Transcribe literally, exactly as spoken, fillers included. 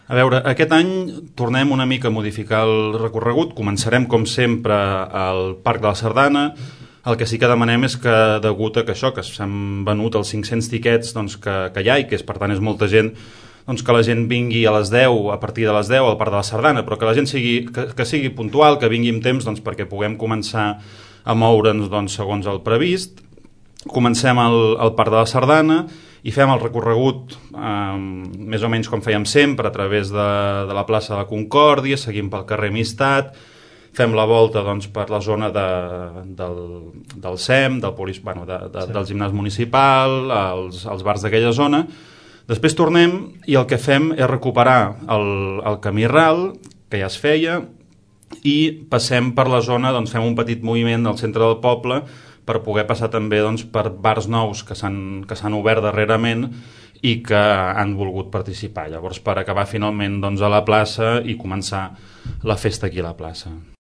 A veure, aquest any tornem una mica a modificar el recorregut. Començarem, com sempre, al Parc de la Sardana. El que sí que demanem és que, degut a que això, que s'han venut els cinc-cents tiquets doncs, que, que hi ha, i que és, per tant és molta gent, doncs que la gent vingui a les deu, a partir de les deu al Parc de la Sardana, però que la gent sigui, que, que sigui puntual, que vingui amb temps doncs, perquè puguem començar a moure'ns doncs, segons el previst. Comencem al, al Parc de la Sardana i fem el recorregut eh, més o menys com fèiem sempre, a través de, de la plaça de la Concòrdia, seguim pel carrer Amistat, fem la volta doncs, per la zona de, del, del S E M, del, polis, bueno, de, de, sí. del gimnàs municipal, els, els bars d'aquella zona. Després tornem i el que fem és recuperar el, el camí ral, que ja es feia, i passem per la zona, doncs fem un petit moviment al centre del poble per poder passar també doncs, per bars nous que s'han que s'han obert darrerament i que han volgut participar. Llavors, per acabar finalment doncs, a la plaça i començar la festa aquí a la plaça.